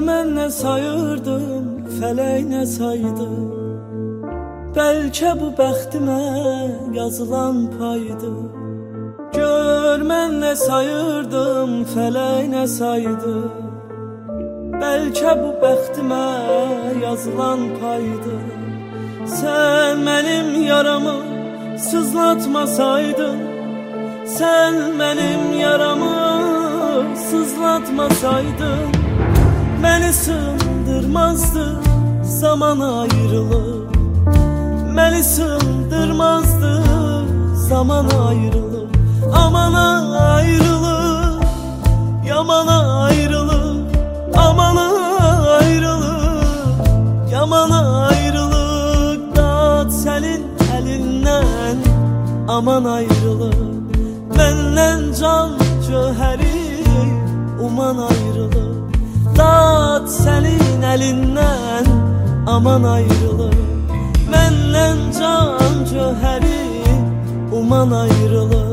mən nə sayırdım, fələk nə saydı. Bəlkə bu bəxtimə yazılan paydı. Gör mən nə sayırdım, fələk nə saydı. Bəlkə bu bəxtimə yazılan paydı. Sən mənim yaramı sızlatmasaydın, sən mənim yaramı sızlatmasaydın, məni sındırmazdı zaman ayrılıq. Məni sındırmazdı zaman ayrılıq. Aman ayrılıq, yaman ayrılıq. Aman ayrılıq, yaman ayrılıq. Dad sənin əlindən, aman ayrılıq. Məndən can cöhəri uman ayrılıq. Dad sənin əlindən, aman ayrılıq. Məndən can cöhəri uman ayrılıq.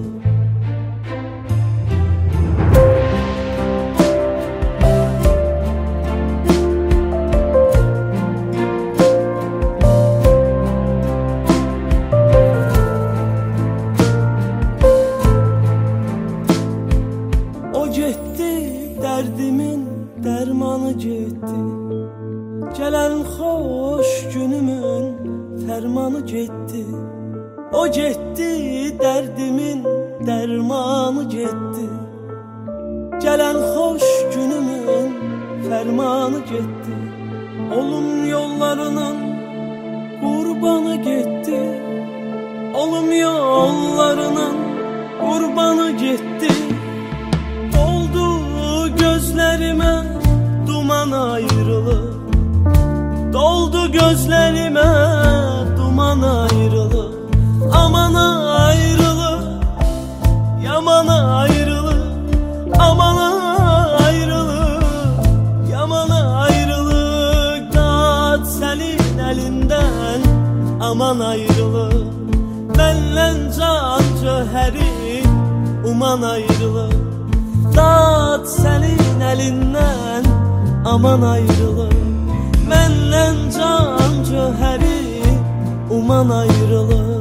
O getdi, dərdimin dərmanı getdi. Gələn xoş günümün fərmanı getdi. O getdi, dərdimin dərmanı getdi. Gələn xoş günümün fərmanı getdi. Olum yollarının qurbanı getdi. Olum yollarının qurbanı getdi. Doldu gözlərimə duman ayrılıq. Doldu gözlərimə duman ayrılıq. Aman ayrılıq, yaman ayrılıq. Aman ayrılıq, yaman ayrılıq. Dad sənin əlindən, aman ayrılıq. Məndən can cöhəri uman ayrılıq. Dad sənin əlindən, aman ayrılıq. Məndən can cöhəri uman ayrılıq.